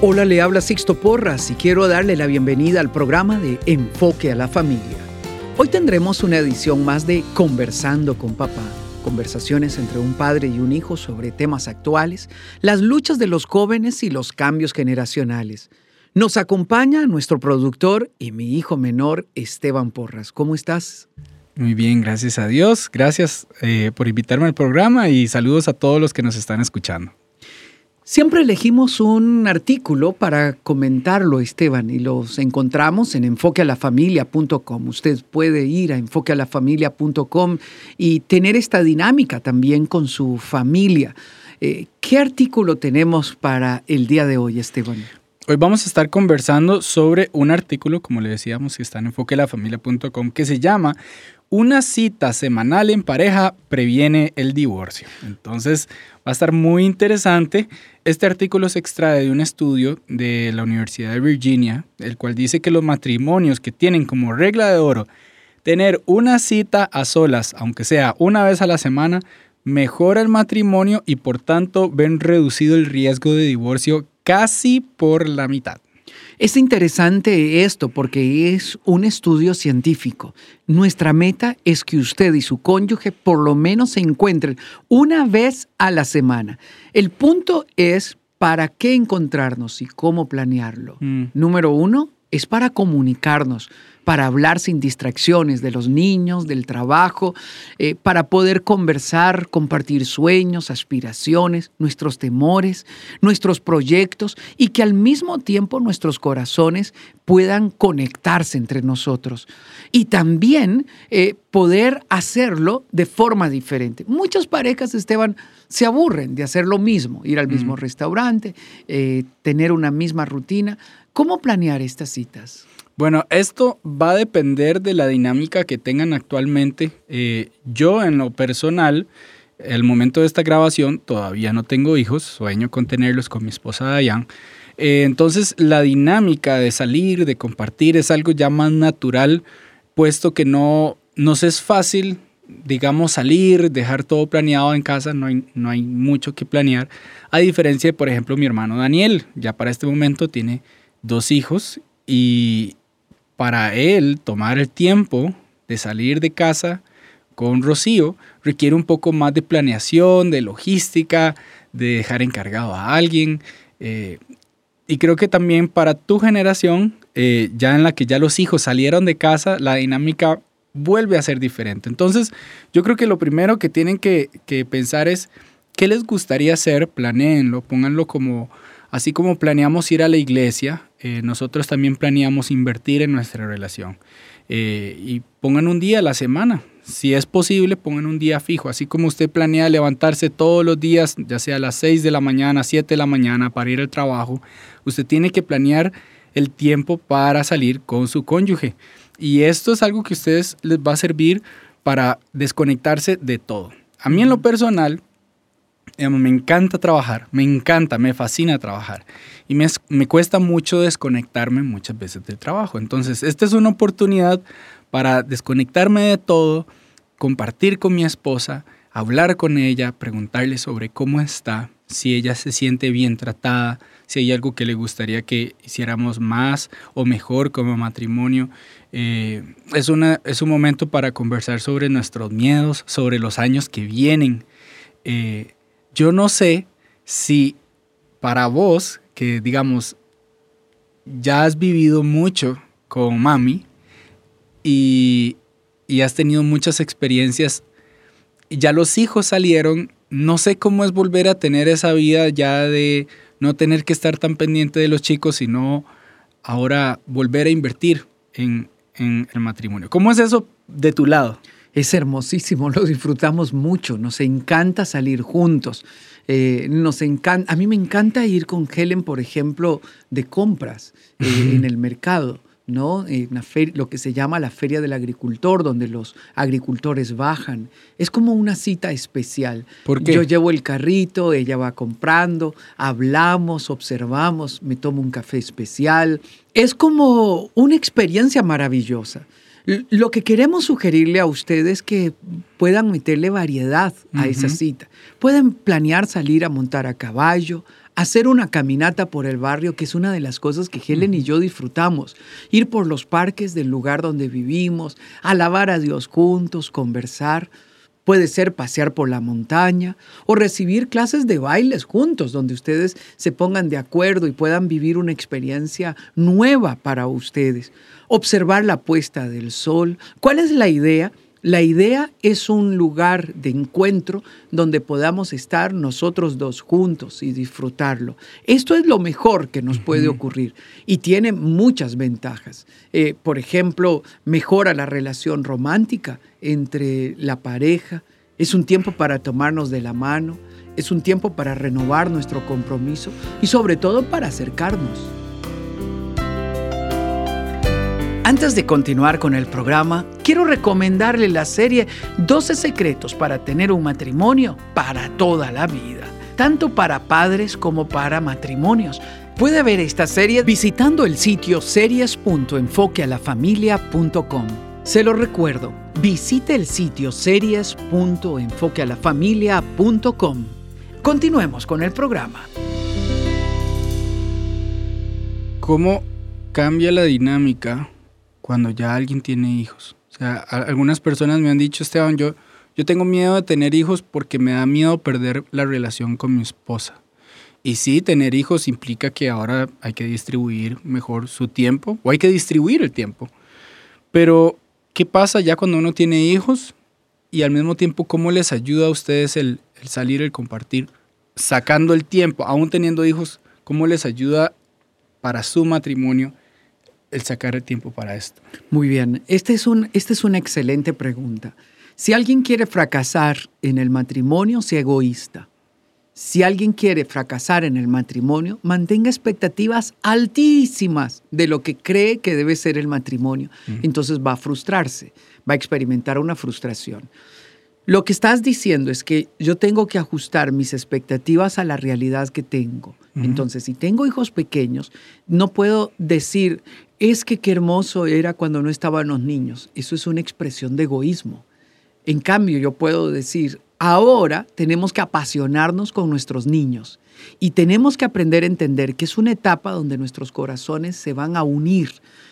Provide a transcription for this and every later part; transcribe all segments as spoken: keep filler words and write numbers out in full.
Hola, le habla Sixto Porras y quiero darle la bienvenida al programa de Enfoque a la Familia. Hoy tendremos una edición más de Conversando con Papá, conversaciones entre un padre y un hijo sobre temas actuales, las luchas de los jóvenes y los cambios generacionales. Nos acompaña nuestro productor y mi hijo menor, Esteban Porras. ¿Cómo estás? Muy bien, gracias a Dios. Gracias eh, por invitarme al programa y saludos a todos los que nos están escuchando. Siempre elegimos un artículo para comentarlo, Esteban, y los encontramos en enfoque a la familia punto com. Usted puede ir a enfoque a la familia punto com y tener esta dinámica también con su familia. Eh, ¿Qué artículo tenemos para el día de hoy, Esteban? Hoy vamos a estar conversando sobre un artículo, como le decíamos, que está en enfoque a la familia punto com, que se llama Una cita semanal en pareja previene el divorcio. Entonces, va a estar muy interesante. Este artículo se extrae de un estudio de la Universidad de Virginia, el cual dice que los matrimonios que tienen como regla de oro tener una cita a solas, aunque sea una vez a la semana, mejora el matrimonio y por tanto ven reducido el riesgo de divorcio casi por la mitad. Es interesante esto porque es un estudio científico. Nuestra meta es que usted y su cónyuge por lo menos se encuentren una vez a la semana. El punto es para qué encontrarnos y cómo planearlo. Mm. Número uno, es para comunicarnos, para hablar sin distracciones de los niños, del trabajo, eh, para poder conversar, compartir sueños, aspiraciones, nuestros temores, nuestros proyectos y que al mismo tiempo nuestros corazones puedan conectarse entre nosotros. Y también eh, poder hacerlo de forma diferente. Muchas parejas, Esteban, se aburren de hacer lo mismo, ir al mismo mm. restaurante, eh, tener una misma rutina. ¿Cómo planear estas citas? Bueno, esto va a depender de la dinámica que tengan actualmente. Eh, yo, en lo personal, al momento de esta grabación, todavía no tengo hijos, sueño con tenerlos con mi esposa Dayan. Eh, entonces, la dinámica de salir, de compartir, es algo ya más natural, puesto que no nos es fácil, digamos, salir, dejar todo planeado en casa, no hay, no hay mucho que planear, a diferencia de, por ejemplo, mi hermano Daniel, ya para este momento tiene dos hijos y para él tomar el tiempo de salir de casa con Rocío requiere un poco más de planeación, de logística, de dejar encargado a alguien. Eh, y creo que también para tu generación, eh, ya en la que ya los hijos salieron de casa, la dinámica vuelve a ser diferente. Entonces, yo creo que lo primero que tienen que, que pensar es qué les gustaría hacer, planéenlo, pónganlo como... Así como planeamos ir a la iglesia, eh, nosotros también planeamos invertir en nuestra relación. Eh, y pongan un día a la semana. Si es posible, pongan un día fijo. Así como usted planea levantarse todos los días, ya sea a las seis de la mañana, siete de la mañana, para ir al trabajo, usted tiene que planear el tiempo para salir con su cónyuge. Y esto es algo que a ustedes les va a servir para desconectarse de todo. A mí en lo personal, me encanta trabajar, me encanta, me fascina trabajar y me, me cuesta mucho desconectarme muchas veces del trabajo. Entonces, esta es una oportunidad para desconectarme de todo, compartir con mi esposa, hablar con ella, preguntarle sobre cómo está, si ella se siente bien tratada, si hay algo que le gustaría que hiciéramos más o mejor como matrimonio. Eh, es, una, es un momento para conversar sobre nuestros miedos, sobre los años que vienen. Eh, Yo no sé si para vos, que digamos, ya has vivido mucho con mami y, y has tenido muchas experiencias, ya los hijos salieron, no sé cómo es volver a tener esa vida ya de no tener que estar tan pendiente de los chicos, sino ahora volver a invertir en, en el matrimonio. ¿Cómo es eso de tu lado? Es hermosísimo, lo disfrutamos mucho, nos encanta salir juntos. Eh, nos encanta, a mí me encanta ir con Helen, por ejemplo, de compras eh, uh-huh. en el mercado, ¿no? En una feria, lo que se llama la Feria del Agricultor, donde los agricultores bajan. Es como una cita especial. ¿Por qué? Yo llevo el carrito, ella va comprando, hablamos, observamos, me tomo un café especial. Es como una experiencia maravillosa. Lo que queremos sugerirle a ustedes es que puedan meterle variedad a uh-huh. esa cita. Pueden planear salir a montar a caballo, hacer una caminata por el barrio, que es una de las cosas que Helen y yo disfrutamos, ir por los parques del lugar donde vivimos, alabar a Dios juntos, conversar. Puede ser pasear por la montaña o recibir clases de bailes juntos, donde ustedes se pongan de acuerdo y puedan vivir una experiencia nueva para ustedes. Observar la puesta del sol. ¿Cuál es la idea? La idea es un lugar de encuentro donde podamos estar nosotros dos juntos y disfrutarlo. Esto es lo mejor que nos puede ocurrir y tiene muchas ventajas. Eh, por ejemplo, mejora la relación romántica entre la pareja. Es un tiempo para tomarnos de la mano. Es un tiempo para renovar nuestro compromiso y sobre todo para acercarnos. Antes de continuar con el programa, quiero recomendarle la serie doce secretos para tener un matrimonio para toda la vida, tanto para padres como para matrimonios. Puede ver esta serie visitando el sitio series punto enfoque a la familia punto com. Se lo recuerdo, visite el sitio series punto enfoque a la familia punto com. Continuemos con el programa. ¿Cómo cambia la dinámica cuando ya alguien tiene hijos? O sea, algunas personas me han dicho, Esteban, yo, yo tengo miedo de tener hijos porque me da miedo perder la relación con mi esposa. Y sí, tener hijos implica que ahora hay que distribuir mejor su tiempo, o hay que distribuir el tiempo. Pero, ¿qué pasa ya cuando uno tiene hijos? Y al mismo tiempo, ¿cómo les ayuda a ustedes el, el salir, el compartir, sacando el tiempo, aún teniendo hijos? ¿Cómo les ayuda para su matrimonio el sacar el tiempo para esto? Muy bien, esta es, un, esta es una excelente pregunta. Si alguien quiere fracasar en el matrimonio, sea egoísta. Si alguien quiere fracasar en el matrimonio, mantenga expectativas altísimas de lo que cree que debe ser el matrimonio. Uh-huh. Entonces va a frustrarse, va a experimentar una frustración. Lo que estás diciendo es que yo tengo que ajustar mis expectativas a la realidad que tengo. Uh-huh. Entonces, si tengo hijos pequeños, no puedo decir, es que qué hermoso era cuando no estaban los niños. Eso es una expresión de egoísmo. En cambio, yo puedo decir, ahora tenemos que apasionarnos con nuestros niños y tenemos que aprender a entender que es una etapa donde nuestros corazones se van a unir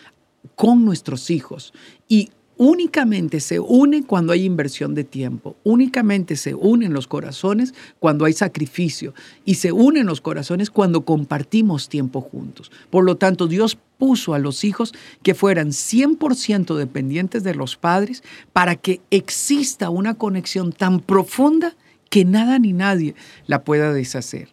con nuestros hijos y únicamente se une cuando hay inversión de tiempo, únicamente se unen los corazones cuando hay sacrificio y se unen los corazones cuando compartimos tiempo juntos. Por lo tanto, Dios puso a los hijos que fueran cien por ciento dependientes de los padres para que exista una conexión tan profunda que nada ni nadie la pueda deshacer.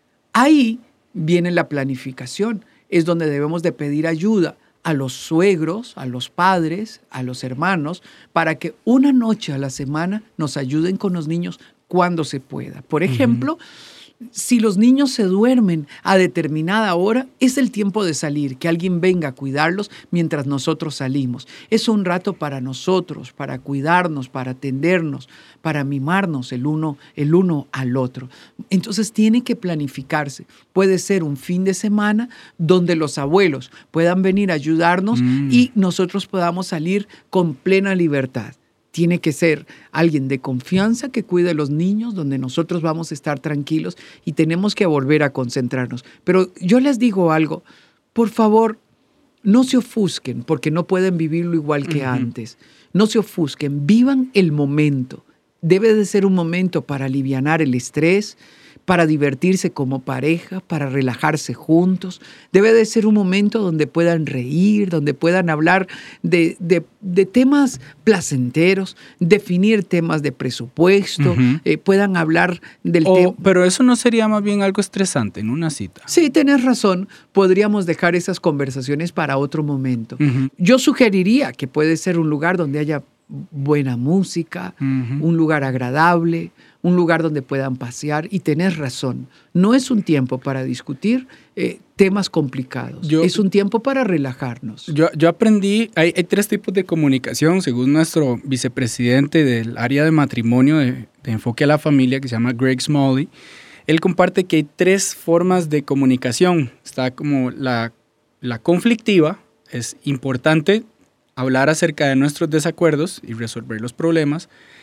Ahí viene la planificación, es donde debemos de pedir ayuda a los suegros, a los padres, a los hermanos, para que una noche a la semana nos ayuden con los niños cuando se pueda. Por ejemplo, uh-huh. si los niños se duermen a determinada hora, es el tiempo de salir, que alguien venga a cuidarlos mientras nosotros salimos. Es un rato para nosotros, para cuidarnos, para atendernos, para mimarnos el uno, el uno al otro. Entonces tiene que planificarse. Puede ser un fin de semana donde los abuelos puedan venir a ayudarnos mm. y nosotros podamos salir con plena libertad. Tiene que ser alguien de confianza que cuide a los niños, donde nosotros vamos a estar tranquilos y tenemos que volver a concentrarnos. Pero yo les digo algo, por favor, no se ofusquen porque no pueden vivirlo igual que uh-huh. antes. No se ofusquen, vivan el momento. Debe de ser un momento para alivianar el estrés, para divertirse como pareja, para relajarse juntos. Debe de ser un momento donde puedan reír, donde puedan hablar de, de, de temas placenteros, definir temas de presupuesto, uh-huh. eh, puedan hablar del oh, tema. Pero eso no sería más bien algo estresante en una cita. Sí, tienes razón. Podríamos dejar esas conversaciones para otro momento. Uh-huh. Yo sugeriría que puede ser un lugar donde haya buena música, uh-huh. un lugar agradable, un lugar donde puedan pasear. Y tenés razón, no es un tiempo para discutir eh, temas complicados, yo, es un tiempo para relajarnos. Yo, yo aprendí, hay, hay tres tipos de comunicación, según nuestro vicepresidente del área de matrimonio de, de Enfoque a la Familia, que se llama Greg Smalley. Él comparte que hay tres formas de comunicación. Está como la, la conflictiva, es importante hablar acerca de nuestros desacuerdos y resolver los problemas.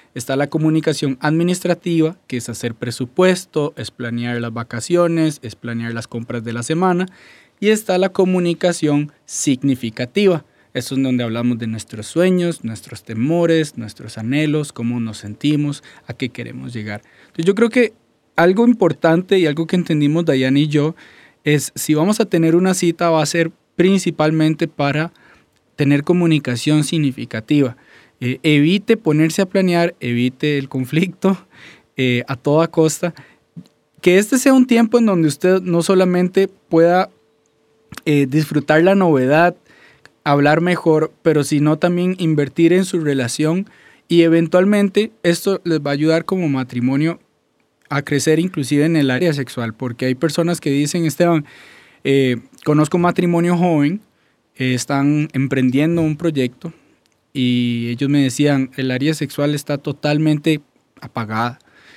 Está la comunicación administrativa, que es hacer presupuesto, es planear las vacaciones, es planear las compras de la semana. Y está la comunicación significativa. Eso es donde hablamos de nuestros sueños, nuestros temores, nuestros anhelos, cómo nos sentimos, a qué queremos llegar. Entonces yo creo que algo importante y algo que entendimos Dayana y yo es si vamos a tener una cita va a ser principalmente para tener comunicación significativa. Eh, evite ponerse a planear, evite el conflicto eh, a toda costa. Que este sea un tiempo en donde usted no solamente pueda eh, disfrutar la novedad, hablar mejor, pero sino también invertir en su relación y eventualmente esto les va a ayudar como matrimonio a crecer inclusive en el área sexual, porque hay personas que dicen, Esteban, eh, conozco un matrimonio joven, eh, están emprendiendo un proyecto y ellos me decían, el área sexual está totalmente apagada.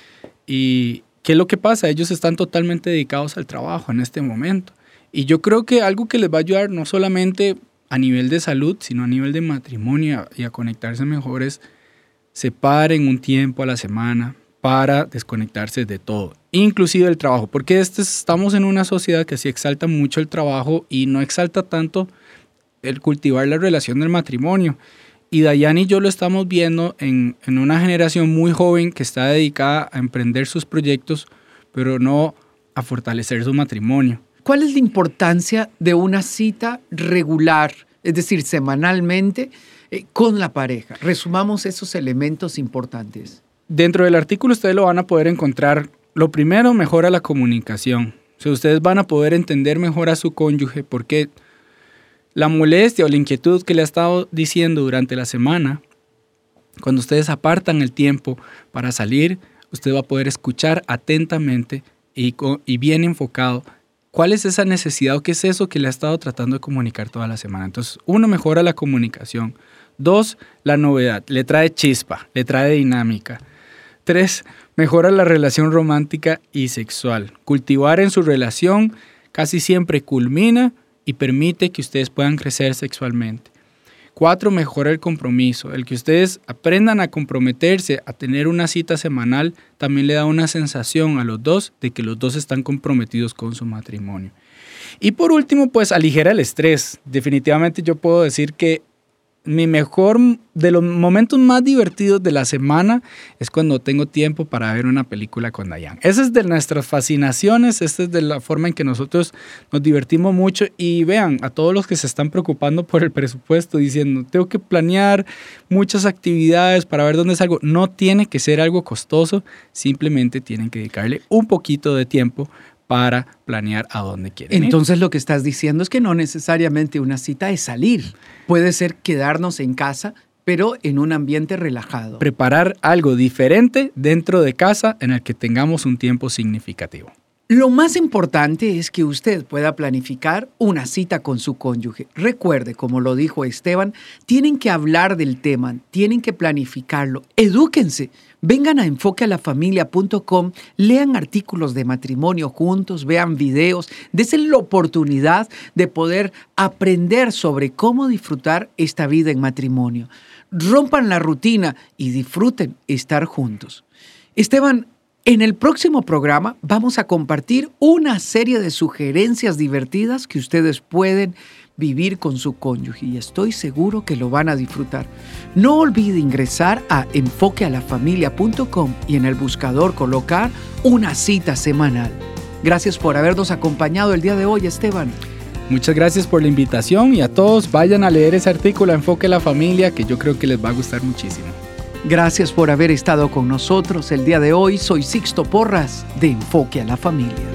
¿Y qué es lo que pasa? Ellos están totalmente dedicados al trabajo en este momento. Y yo creo que algo que les va a ayudar no solamente a nivel de salud, sino a nivel de matrimonio y a conectarse mejor es separen un tiempo a la semana para desconectarse de todo, inclusive el trabajo, porque este, estamos en una sociedad que sí exalta mucho el trabajo y no exalta tanto el cultivar la relación del matrimonio. Y Dayana y yo lo estamos viendo en, en una generación muy joven que está dedicada a emprender sus proyectos, pero no a fortalecer su matrimonio. ¿Cuál es la importancia de una cita regular, es decir, semanalmente, eh, con la pareja? Resumamos esos elementos importantes. Dentro del artículo ustedes lo van a poder encontrar. Lo primero, mejora la comunicación. O sea, ustedes van a poder entender mejor a su cónyuge porque la molestia o la inquietud que le ha estado diciendo durante la semana, cuando ustedes apartan el tiempo para salir, usted va a poder escuchar atentamente y, con, y bien enfocado cuál es esa necesidad o qué es eso que le ha estado tratando de comunicar toda la semana. Entonces, uno, mejora la comunicación. Dos, la novedad. Le trae chispa, le trae dinámica. Tres, mejora la relación romántica y sexual. Cultivar en su relación casi siempre culmina y permite que ustedes puedan crecer sexualmente. Cuatro, mejora el compromiso. El que ustedes aprendan a comprometerse, a tener una cita semanal, también le da una sensación a los dos de que los dos están comprometidos con su matrimonio. Y por último, pues aligera el estrés. Definitivamente yo puedo decir que mi mejor, de los momentos más divertidos de la semana es cuando tengo tiempo para ver una película con Dayana. Esa es de nuestras fascinaciones, esta es de la forma en que nosotros nos divertimos mucho. Y vean, a todos los que se están preocupando por el presupuesto, diciendo, tengo que planear muchas actividades para ver dónde salgo. No tiene que ser algo costoso, simplemente tienen que dedicarle un poquito de tiempo para planear a dónde quieren ir. Entonces lo que estás diciendo es que no necesariamente una cita es salir. Puede ser quedarnos en casa, pero en un ambiente relajado. Preparar algo diferente dentro de casa en el que tengamos un tiempo significativo. Lo más importante es que usted pueda planificar una cita con su cónyuge. Recuerde, como lo dijo Esteban, tienen que hablar del tema, tienen que planificarlo. Edúquense. Vengan a enfoque a la familia punto com, lean artículos de matrimonio juntos, vean videos, dense la oportunidad de poder aprender sobre cómo disfrutar esta vida en matrimonio. Rompan la rutina y disfruten estar juntos. Esteban, en el próximo programa vamos a compartir una serie de sugerencias divertidas que ustedes pueden vivir con su cónyuge y estoy seguro que lo van a disfrutar. No olvide ingresar a enfoque a la familia punto com y en el buscador colocar una cita semanal. Gracias por habernos acompañado el día de hoy, Esteban. Muchas gracias por la invitación y a todos vayan a leer ese artículo Enfoque a la Familia que yo creo que les va a gustar muchísimo. Gracias por haber estado con nosotros el día de hoy. Soy Sixto Porras de Enfoque a la Familia.